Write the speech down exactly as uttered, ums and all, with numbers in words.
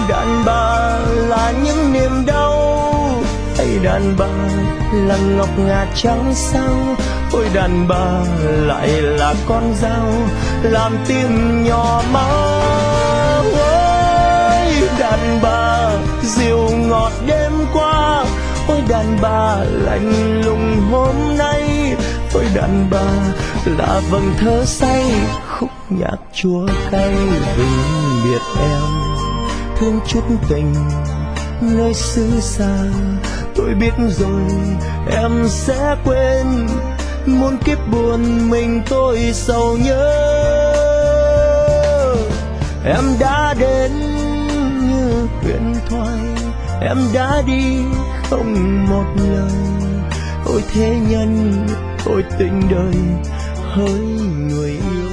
đàn bà là những niềm đau, hay đàn bà là ngọc ngà trắng sao? Ôi đàn bà lại là con dao làm tim nhỏ máu. Ôi đàn bà dịu ngọt đêm qua, ôi đàn bà lạnh lùng hôm nay. Ôi đàn bà là vầng thơ say, khúc nhạc chua cay vĩnh biệt em. Thương chút tình nơi xứ xa, tôi biết rồi em sẽ quên, muôn kiếp buồn mình tôi sầu nhớ. Em đã đến như huyền thoại, em đã đi không một lời. Ôi thế nhân, ôi tình đời hỡi người yêu.